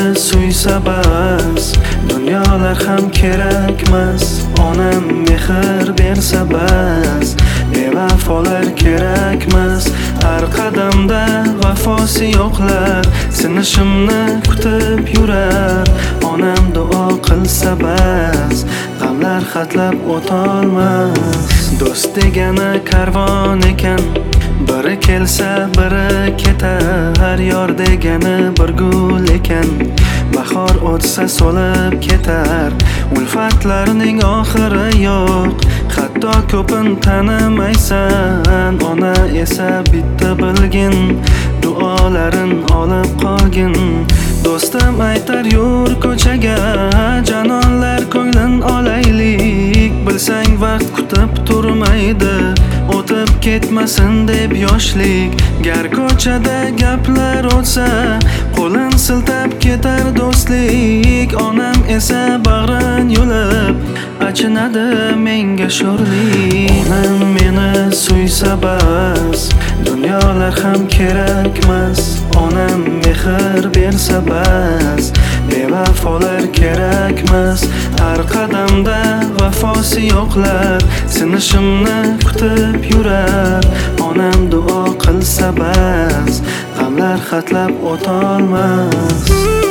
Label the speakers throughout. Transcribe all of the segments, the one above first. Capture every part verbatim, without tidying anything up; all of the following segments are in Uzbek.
Speaker 1: meni suysa bas, dunyolar ham kerakmas. Onam mehr bersa bas, bevafolar kerakmas. Har qadamda vafosi yo'qlar sinishimni kutib yurar. Onam duo qilsa bas, g'amlar xatlab o'tolmas. Do'st degani karvon ekan, biri kelsa biri ketar. Yor degani bir gul ekan, bahor o'tsa so'lib ketar. Ulfatlarning oxiri yo'q, hatto ko'pin tanimaysan. Ona esa bitta bilgin, duolarin olib qolgin. Do'stim aytar yur ko'chaga, janonlar ko'nglin olaylik. Bilsang vaqt kutib turmaydi, o'tib ketmasin deb yoshlik. Gar ko'chada gaplar o'tsa, qo'lin siltab ketar do'stlik. Onam esa bag'rin yulib, achinadi menga sho'rlik. Onam meni suysa bas, dunyolar ham kerakmas. Onam mehr bersa bas, bevafolar kerakmas. Har qadamda vafosi yo'qlar sinishimni kutib yurar. Onam duo qilsa bas, g'amlar xatlab o'tolmas.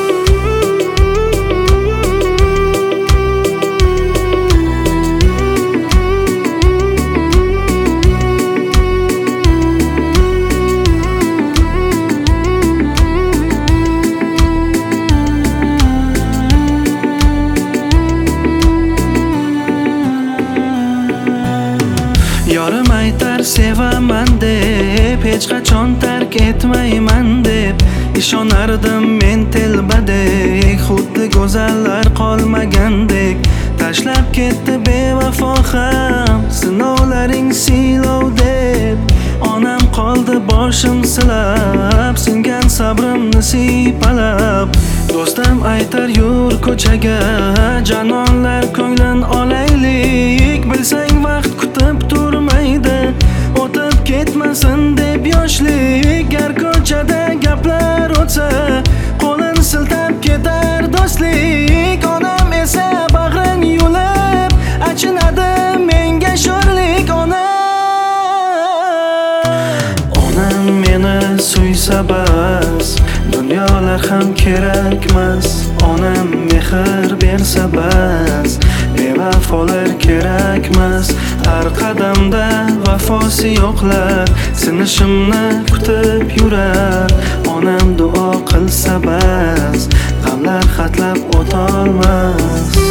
Speaker 1: Yorim aytar sevaman deb, hech qachon tark etmayman deb. Ishonardim men telbadek, xuddi go'zallar qolmagandek. Tashlab ketdi bevafo ham, sinovlaring siylov deb. Onam qoldi boshim silab, singan sabrimni siypalab. Do'stim aytar yur ko'chaga, janonlar ko'nglin olaylik. Bilsang vaqt kutib turmaydi, o'tib ketmasin deb yoshlik. Gar ko'chada gaplar o'tsa, qo'lin siltab ketar do'stlik. Onam esa bag'rin yulib, achinadi menga sho'rlik. Onam meni suysa bas, dunyolar ham kerakmas. Onam mehr bersa bas, bevafolar kerakmas. Har qadamda vafosi yo'qlar sinishimni kutib yurar. Onam duo qilsa bas, g'amlar xatlab o'tolmas.